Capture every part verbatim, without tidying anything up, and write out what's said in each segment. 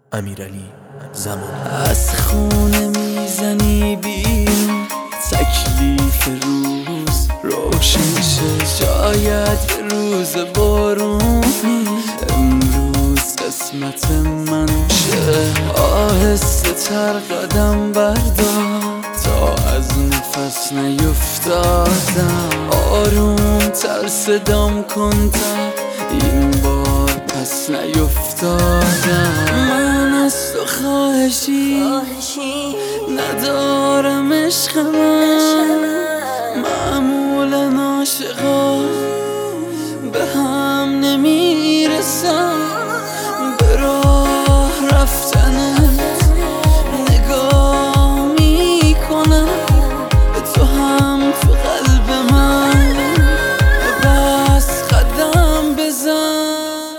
امیرعلی زمان. از خونه میزنی بیرون، تکلیف روز روشن شه. شاید یه روز بارونی امروز قسمت من شه. آهسته تر قدم بردار تا از نفس نیفتادم. آروم تر صدام کن تا این بار پس نیفتادم. من از تو خواهشی ندارم عشق من. معمولا عاشقا به هم نمیرسن. به راه رفتنت نگاه میکنم، تو هم تو قلب من بس قدم بزن.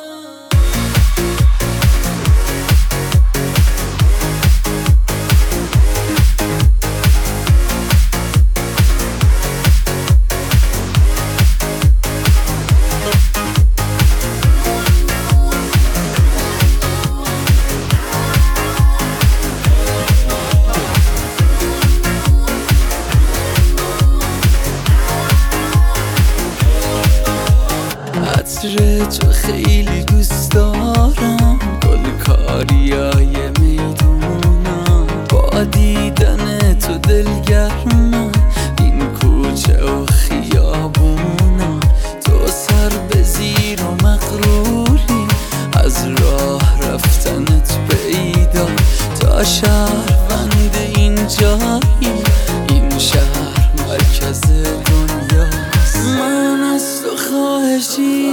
عطر تو خیلی دوست دارم، گل کاریای میدونم. با دیدن تو دلگرمم، این کوچه و خیابونم. تو سر به زیر و مغروری، از راه رفتنت پیدا. تا شهروند این جایی، این شهر مرکز دنیاست. من از تو خواهشی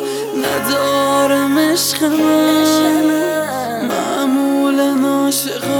ندارم عشق من. معمولا عاشقا